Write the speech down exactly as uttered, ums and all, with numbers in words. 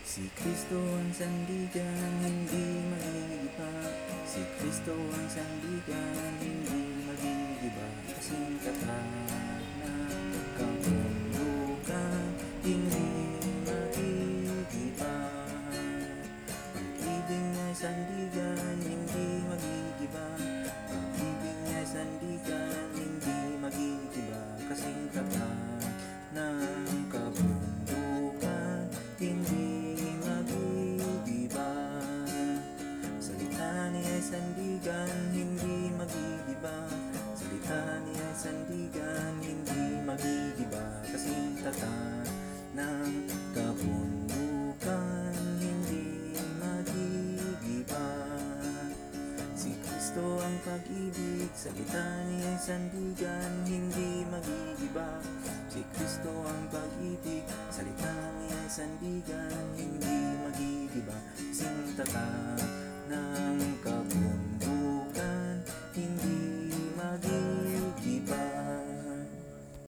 Si Kristo ang sandigan, hindi magigiba. Si Kristo ang sandigan, hindi magigiba. Kasing tapat ng kabundukan, hindi magigiba. Pag-ibig niya'y sandigan, hindi magigiba. Pag-ibig niya'y sandigan, hindi magigiba. Kasing tapat ng kabundukan, hindi sandigan, hindi magigiba. Salita niya'y sandigan, hindi magigiba. Kasing tatat ng kabundukan, hindi magigiba. Si Kristo ang pag-ibig, salita niya'y sandigan, hindi magigiba. Si Kristo ang pag-ibig, salita niya'y sandigan, hindi magigiba. Kasing tatat